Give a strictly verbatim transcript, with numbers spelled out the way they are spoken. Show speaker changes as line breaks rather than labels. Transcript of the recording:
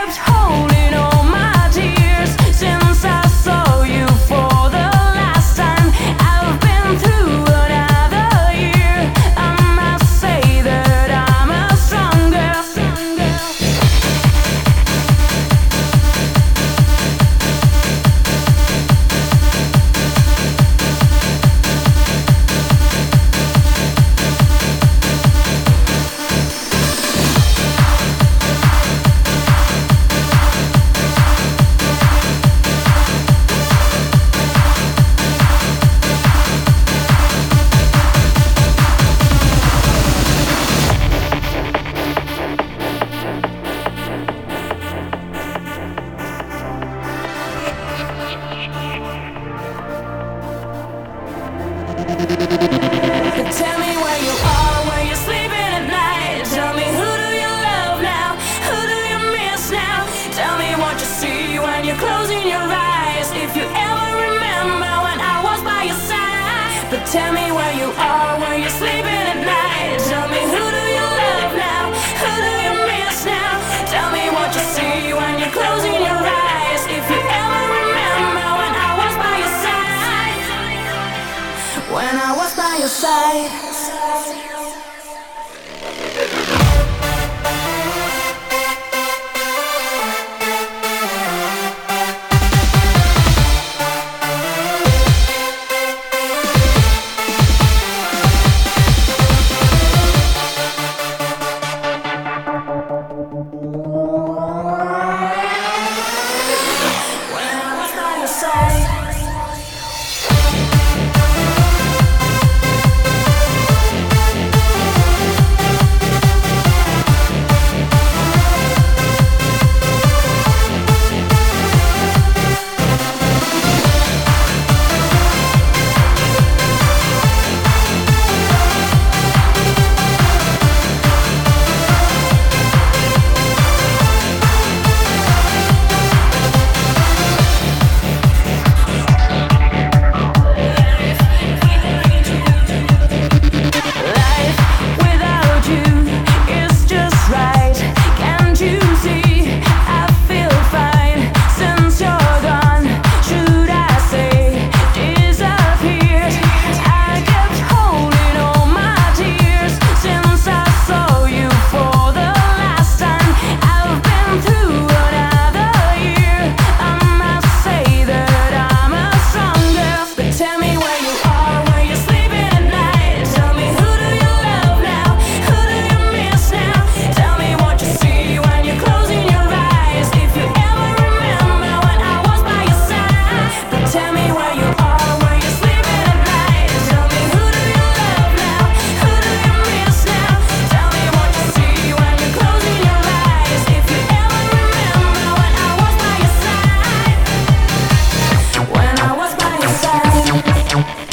kept holding all my tears since I saw you for the last time. I've been through another year. I must say that I'm a strong girl. But tell me where you are, where you're sleeping at night. Tell me, who do you love now? Who do you miss now? Tell me what you see when you're closing your eyes. If you ever remember when I was by your side. But tell me where you are, where you're sleeping at night. Tell me, who do you love now? Who do you miss now? Tell me what you see when you're closing your eyes. If you ever remember when I was by your side. When I was by your side.